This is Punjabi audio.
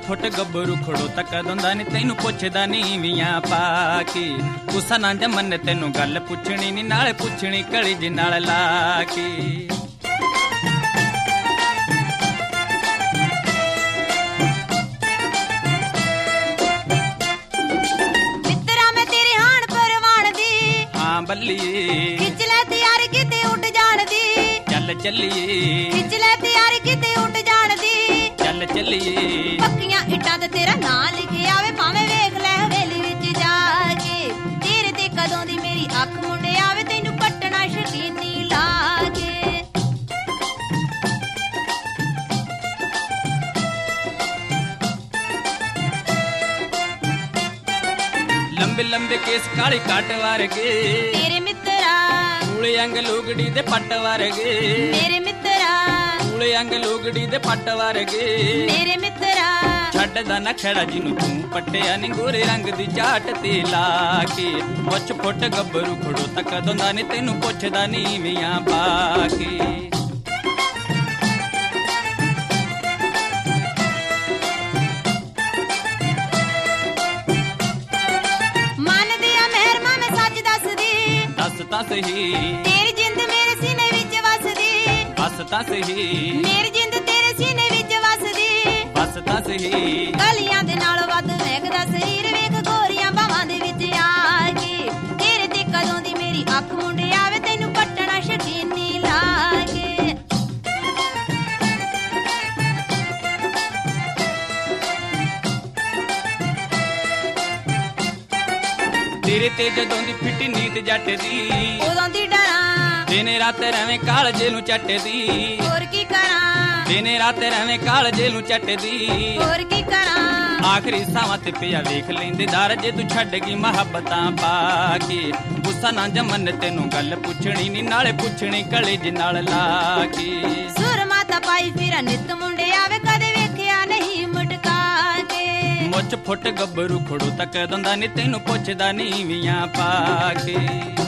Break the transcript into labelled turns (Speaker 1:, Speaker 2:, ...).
Speaker 1: ਫੁੱਟ ਗੱਭਰੂ ਖੜੋਤਾ ਕਦੋਂ ਦਾ ਨੀ ਤੈਨੂੰ ਪੁੱਛਦਾ ਨੀਵੀਆਂ ਪਾ ਕੇ। ਗੁੱਸਾ ਨਾ ਜਮਨ ਤੈਨੂੰ ਗੱਲ ਪੁੱਛਣੀ ਨੀ ਨਾਲੇ ਪੁੱਛਣੀ ਕਲੀਜ ਨਾਲ ਲਾ ਕੇ।
Speaker 2: ਮਿੱਤਰਾ ਮੈਂ ਤੇਰੇ ਹਾਣ ਪਰਵਾਣ ਦੀ
Speaker 1: ਹਾਂ ਬੱਲੀਏ
Speaker 2: ਖਿੱਚ ਲੈ ਤਿਆਰ ਕਿਤੇ ਉੱਡ ਜਾਣ ਦੀ।
Speaker 1: ਚੱਲ ਚੱਲੀਏ
Speaker 2: ਖਿੱਚ ਲੈ ਤਿਆਰ ਕਿਤੇ ਉੱਡ ਜਾਣ ਦੀ।
Speaker 1: ਚੱਲ ਚੱਲੀਏ
Speaker 2: ਪੱਕੀਆਂ ਇੱਟਾਂ ਤੇ ਤੇਰਾ ਨਾਂ ਲਿਖਿਆ ਆਵੇ ਭਾਵੇਂ ਵੇਖ ਲੈ ਹਵੇਲੀ ਵਿੱਚ ਜਾ ਕੇ। ਤੇਰੇ ਤੇ ਕਦੋਂ ਦੀ ਮੇਰੀ ਅੱਖ ਮੁੰਡੇ ਆਵੇ ਤੈਨੂੰ ਪੱਟਣਾ ਸ਼ਕੀਨੀ ਲਾ ਕੇ।
Speaker 1: ਲੰਬੇ ਲੰਬੇ ਕੇਸ ਕਾਲੇ ਕੱਟ ਵਰਗੇ
Speaker 2: ਤੇਰੇ ਮਿੱਤਰਾ
Speaker 1: ਕੂਲੇ ਅੰਗ ਲੋਗੜੀ ਦੇ ਪੱਟ ਵਰਗੇ।
Speaker 2: ਮੇਰੇ ਮਿੱਤਰਾ
Speaker 1: ਕੂਲੇ ਅੰਗ ਲੋਗੜੀ ਦੇ ਪੱਟ ਵਰਗੇ।
Speaker 2: ਮੇਰੇ ਮਿੱਤਰਾ
Speaker 1: ਛੱਡਦਾ ਨਾ ਖੜਾ ਜਿਹਨੂੰ ਤੂੰ ਪੱਟਿਆ ਨੀ ਗੋਰੇ ਰੰਗ ਦੀ ਚਾਟ ਤੇ ਲਾ ਕੇ। ਮੁੱਛ ਫੁੱਟ ਗੱਭਰੂ ਖੜੋਤਾ ਕਦੋਂ ਦਾ ਨੀ ਤੈਨੂੰ ਪੁੱਛਦਾ ਨੀਵੀਆਂ ਪਾ ਕੇ।
Speaker 2: ਮੰਨਦੀ ਆ ਮਿਹਰਮਾ ਮੈਂ ਸੱਚ ਦੱਸਦੀ।
Speaker 1: ਦੱਸ ਤਾਂ ਸਹੀ
Speaker 2: ਤੇਰੀ ਜਿੰਦ ਮੇਰੇ ਸੀਨੇ ਵਿੱਚ ਵਸਦੀ।
Speaker 1: ਬਸ ਤਾਂ ਸਹੀ
Speaker 2: ਮੇਰੀ ਜਿੰਦ ਤੇਰੇ ਸੀਨੇ ਵਿੱਚ ਵਸਦੀ।
Speaker 1: ਬਸ ਤਾਂ ਸਹੀ
Speaker 2: ਗਲੀਆਂ ਦੇ ਨਾਲੋਂ ਵੱਧ ਮਹਿਕਦਾ ਸਰੀਰ ਵੇਖ ਗੋਰੀਆਂ ਬਾਵਾਂ ਦੇ ਵਿੱਚ ਆ ਕੇ। ਤੇਰੇ ਤੇ ਕਦੋਂ ਦੀ ਮੇਰੀ ਅੱਖ ਮੁੰਡੇ ਆਵੇ ਤੈਨੂੰ ਪੱਟਣਾ ਸ਼ਕੀਨੀ ਲਾ ਕੇ।
Speaker 1: ਤੇਰੇ ਤੇ ਜਦੋਂ ਦੀ ਫਿੱਟੀ ਨੀਤ ਜੱਟ ਦੀ
Speaker 2: ਉਦੋਂ ਦੀ ਡਰਾਂ
Speaker 1: ਦਿਨੇ ਰਾਤ ਰਵੇਂ ਕਾਲਜੇ ਨੂੰ ਚੱਟਦੀ।
Speaker 2: ਹੋਰ ਕੀ ਕਰਾਂ
Speaker 1: ਦਿਨੇ ਰਾਤ ਰਵੇਂ ਕਾਲਜੇ ਨੂੰ ਚੱਟਦੀ।
Speaker 2: ਹੋਰ ਕੀ ਕਰਾਂ
Speaker 1: ਆਖਰੀ ਸਾਵਾਂ ਤੇ ਪਿਆ ਵੇਖ ਲੈਂਦੇ ਦਰ ਜੇ ਤੂੰ ਛੱਡ ਗਈ ਮੁਹੱਬਤਾਂ ਪਾ ਕੇ। ਗੁੱਸਾ ਨਾ ਜਮਨ ਤੈਨੂੰ ਗੱਲ ਪੁੱਛਣੀ ਨੀ ਨਾਲੇ ਪੁੱਛਣੀ ਕਲੇਜ ਨਾਲ ਲਾ ਕੇ।
Speaker 2: ਸੁਰਮਾ ਤਾਂ ਪਾਈ ਫਿਰਾਂ ਨਿੱਤ ਮੁੰਡੇ ਆਵੇ ਕਦੇ ਵੇਖਿਆ ਨਹੀਂ ਮੁਟਕਾ ਕੇ।
Speaker 1: ਮੁੱਛ ਫੁੱਟ ਗੱਭਰੂ ਖੜੋਤਾ ਕਦੋਂ ਦਾ ਨੀ ਤੈਨੂੰ ਪੁੱਛਦਾ ਨੀਵੀਆਂ ਪਾ ਕੇ।